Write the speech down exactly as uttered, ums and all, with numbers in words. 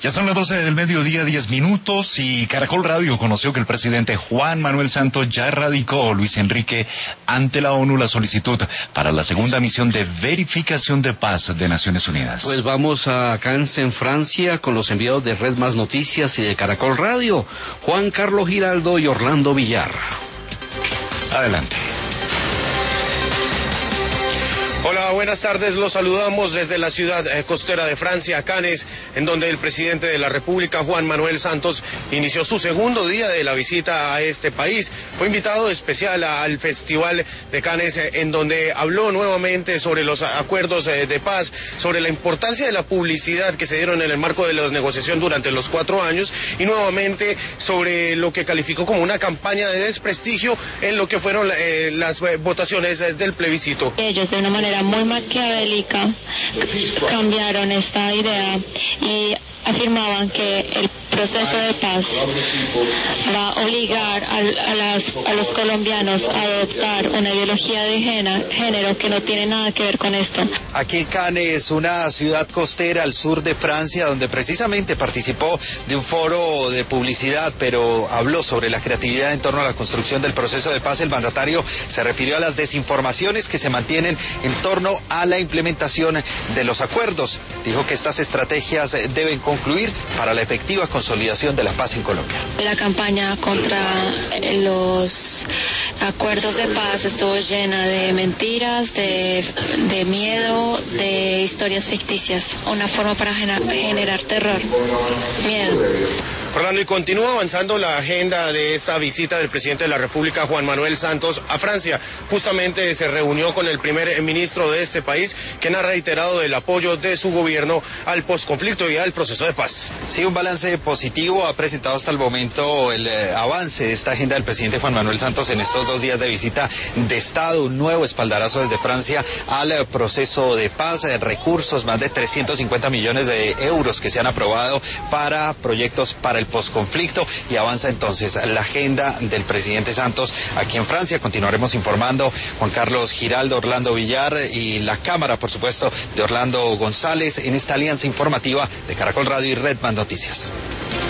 Ya son las doce del mediodía, diez minutos, y Caracol Radio conoció que el presidente Juan Manuel Santos ya radicó, Luis Enrique, ante la ONU la solicitud para la segunda misión de verificación de paz de Naciones Unidas. Pues vamos a Cannes, en Francia, con los enviados de Red Más Noticias y de Caracol Radio, Juan Carlos Giraldo y Orlando Villar. Adelante. Hola, buenas tardes. Los saludamos desde la ciudad eh, costera de Francia, Cannes, en donde el presidente de la República, Juan Manuel Santos, inició su segundo día de la visita a este país. Fue invitado especial al Festival de Cannes, eh, en donde habló nuevamente sobre los acuerdos eh, de paz, sobre la importancia de la publicidad que se dieron en el marco de la negociación durante los cuatro años, y nuevamente sobre lo que calificó como una campaña de desprestigio en lo que fueron eh, las eh, votaciones eh, del plebiscito. Ellos, de una manera muy maquiavélica, cambiaron esta idea y afirmaban que el proceso de paz va a obligar a, a, las, a los colombianos a adoptar una ideología de género que no tiene nada que ver con esto. Aquí en Cannes, una ciudad costera al sur de Francia, donde precisamente participó de un foro de publicidad, pero habló sobre la creatividad en torno a la construcción del proceso de paz. El mandatario se refirió a las desinformaciones que se mantienen en torno a la implementación de los acuerdos. Dijo que estas estrategias deben concluir para la efectiva consolidación de la paz en Colombia. La campaña contra los acuerdos de paz estuvo llena de mentiras, de, de miedo, de historias ficticias, una forma para generar terror, miedo. Orlando, y continúa avanzando la agenda de esta visita del presidente de la República, Juan Manuel Santos, a Francia. Justamente se reunió con el primer ministro de este país, quien ha reiterado el apoyo de su gobierno al posconflicto y al proceso de paz. Sí, un balance positivo ha presentado hasta el momento el eh, avance de esta agenda del presidente Juan Manuel Santos en estos dos días de visita de Estado. Un nuevo espaldarazo desde Francia al eh, proceso de paz, eh, recursos, más de trescientos cincuenta millones de euros que se han aprobado para proyectos para el posconflicto, y avanza entonces la agenda del presidente Santos aquí en Francia. Continuaremos informando. Juan Carlos Giraldo, Orlando Villar y la cámara, por supuesto, de Orlando González en esta alianza informativa de Caracol Radio y Red Más Noticias.